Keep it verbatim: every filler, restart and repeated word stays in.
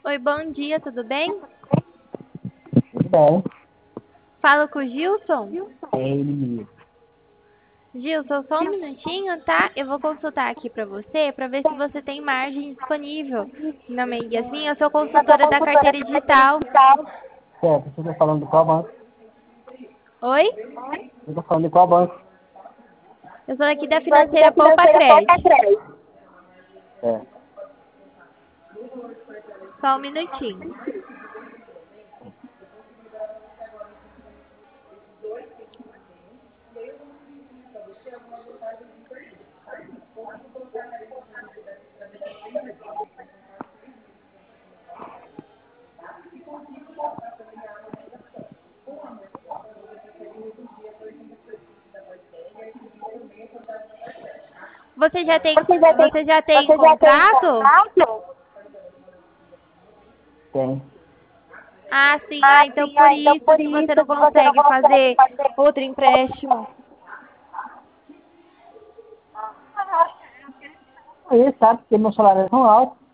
Oi, bom dia, tudo bem? Tudo bem. Falo com o Gilson? É ele mesmo. Gilson, só um minutinho, tá? Eu vou consultar aqui pra você, pra ver se você tem margem disponível. Meu nome é Yasmin, eu sou Eu sou consultora da consultora carteira da carteira digital. digital. Certo, você está falando de qual banco? Oi? Eu estou falando de qual banco? Eu sou aqui da Banco financeira da Poupa financeira Poupa Crédito. Crédito. É. Só um minutinho. Você já tem, Você já tem, você já tem você já tem contrato? contrato? Tem. Ah, sim. Ah, Ah, então sim, por ah, então isso por que isso você não que você não consegue consegue fazer fazer. outro empréstimo. Aí, sabe, porque meu salário é tão alto.